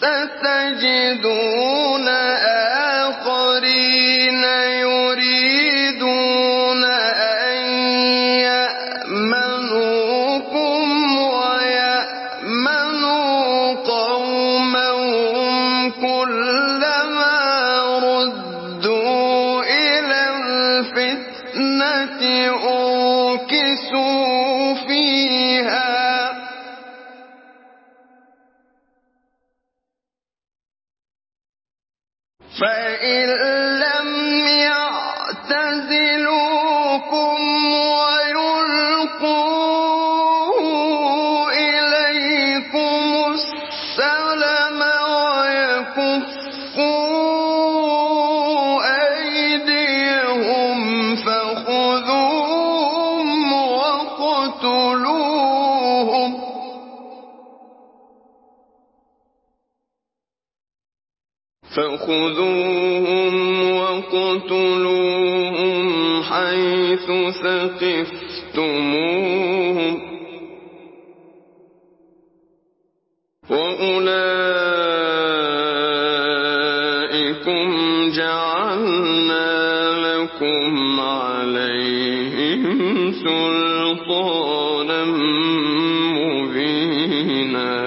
ستجدون آخرين يريدون أن يأمنوكم ويأمنوا قومهم كلما ردوا إلى الفتنة أركسوا فيها فإن لم يعتزلوكم ويلقوا إليكم السلم ويكفوا أيديهم فخذوهم وَاقْتُلُوهُمْ حَيْثُ ثَقِفْتُمُوهُمْ ۚ وَأُولَٰئِكُمْ جَعَلْنَا لَكُمْ عَلَيْهِمْ سُلْطَانًا مُّبِينًا